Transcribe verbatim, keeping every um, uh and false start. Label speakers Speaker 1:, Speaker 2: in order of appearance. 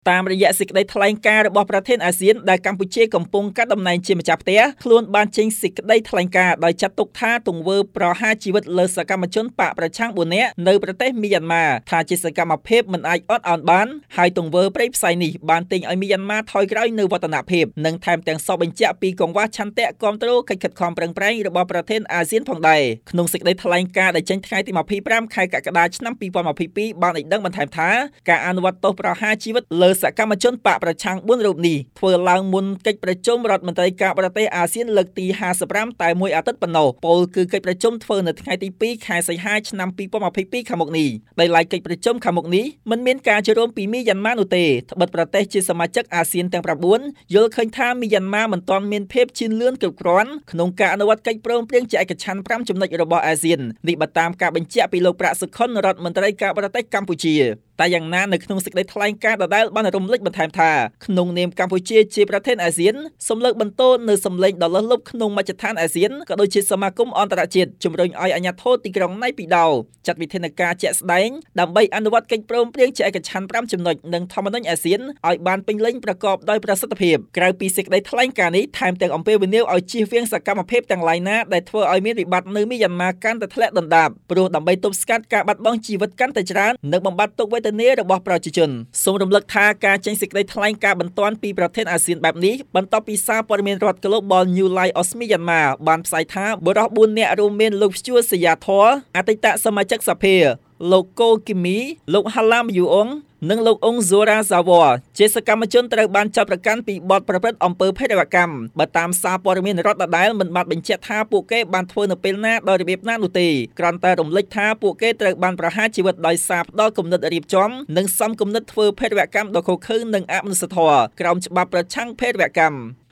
Speaker 1: តាមរយៈសេចក្តីថ្លែងការណ៍របស់ប្រធានអាស៊ានដែលកម្ពុជាកំពុងកាត់តំណែងជាម្ចាស់ផ្ទះខ្លួនបានចេញសេចក្តីថ្លែងការណ៍ដោយចាត់ទុកថាទង្វើប្រហារជីវិតលើសកម្មជនបកប្រឆាំងបួននាក់នៅប្រទេសមីយ៉ាន់ម៉ាថាជាសកម្មភាពមិនអាចអត់ឱនបានហើយទង្វើព្រៃផ្សៃនេះបានទិញឲ្យមីយ៉ាន់ម៉ាថយក្រោយនៅវឌ្ឍនភាពនិងថែមទាំងសពបញ្ជាក់ពីកង្វះឆន្ទៈគាំទ្រកិច្ចខិតខំប្រឹងប្រែងរបស់ប្រធានអាស៊ានផងដែរក្នុងសេចក្តីថ្លែងការណ៍ដែលចេញថ្ងៃទី25ខែកក្កដាឆ្នាំ2022បានឲ្យដឹងបន្ថែមថាការអនុវត្តទោសប្រហារជីវិតលើសកម្មជនបកប្រឆាំងបួនរូបនេះធ្វើឡើងមុនកិច្ចប្រជុំរដ្ឋមន្ត្រីការបរទេសអាស៊ានលើកទីห้าสิบห้าតែមួយអាទិត្យប៉ុណ្ណោះពោលគឺកិច្ចប្រជុំធ្វើនៅថ្ងៃទីពីរខែសីហាឆ្នាំ2022ខាងមុខនេះដោយឡែកកិច្ចប្រជុំខាងមុខនេះមិនមានការចូលរួមពីមីយ៉ាន់ម៉ានោះទេត្បិតប្រទេសជាសមាជិកអាស៊ានទាំង9យល់ឃើញថាមីយ៉ាន់ម៉ាមិនទាន់មានភាពជឿនលឿនគ្រប់គ្រាន់ក្នុងការអនុវត្តកិច្ចព្រមព្រៀងជាឯកច្ឆន្ទfiveចំណុចរបស់អាស៊ាននេះបើតាមការបញ្ជាក់ពីលោកប្រាក់សុខុនរដ្ឋមន្ត្រីការបរទេសកម្ពុជាតែយ៉ាងណានៅក្នុងសេចក្តីថ្លែងការណ៍ដដែលបានរំលេចបន្ថែមថាក្នុងនាមកម្ពុជាជាប្រធានអាស៊ានសូមលើកបន្តនៅសម្លេងដ៏លើសលប់ក្នុងមជ្ឈដ្ឋានអាស៊ានក៏ដូចជាសមាគមអន្តរជាតិជំរុញឲ្យអាជ្ញាធរទីក្រុងណៃពីដោចាត់វិធានការជាក់ស្ដែងដើម្បីអនុវត្តកិច្ចព្រមព្រៀងជាឯកច្ឆន្ទfiveចំណុចនិងធម្មនុញ្ញអាស៊ានឲ្យបានពេញលេញប្រកបដោយប្រសិទ្ធភាពក្រៅពីសេចក្តីថ្លែងការណ៍នេះថែមទាំងអំពាវនាវឲ្យជៀសវាងសកម្មភាពទាំងឡាយណាដែលធ្វើឲ្យមានវិបត្តិនៅមីយ៉ាន់ម៉ាកាន់តែធ្លាក់ដុនដាបព្រោះដើម្បីទប់ស្កាត់ការបាត់បង់ជីវិតកាន់តែច្រើននិងបំបត្តិទុក្ខវេទនារបស់ប្រជាជនសូមរំលឹកថាការចេញសេចក្តីថ្លែងការណ៍បន្ទាន់ពីប្រធានអាស៊ានបែបនេះបន្ទាប់ពីសារព័ត៌មានរដ្ឋ Global New Light of Myanmar បានផ្សាយថាបុរសfourនាក់រួមមានលោកព្យួរសយ៉ាធរអតីតសមាជិកសភាលោកកូគីមីលោកហាឡាមយូអុងនិងលោកអ៊ុងហ្សូរ៉ាសាវ៉ាជាសកម្មជនត្រូវបានចាប់ប្រកាន់ពីបទប្រព្រឹត្តអំពើភេរវកម្មបើតាមសារព័ត៌មានរដ្ឋដដែលមិនបានបញ្ជាក់ថាពួកគេបានធ្វើនៅពេលណាដោយរបៀបណានោះទេគ្រាន់តែរំលេចថាពួកគេត្រូវបានប្រហារជីវិតដោយសារផ្ដល់គំនិតរៀបចំនិងសំគំនិតធ្វើភេរវកម្មដ៏ឃោរឃៅនិងអមនុស្សធម៌ក្រោមច្បាប់ប្រឆាំងភេរវកម្ម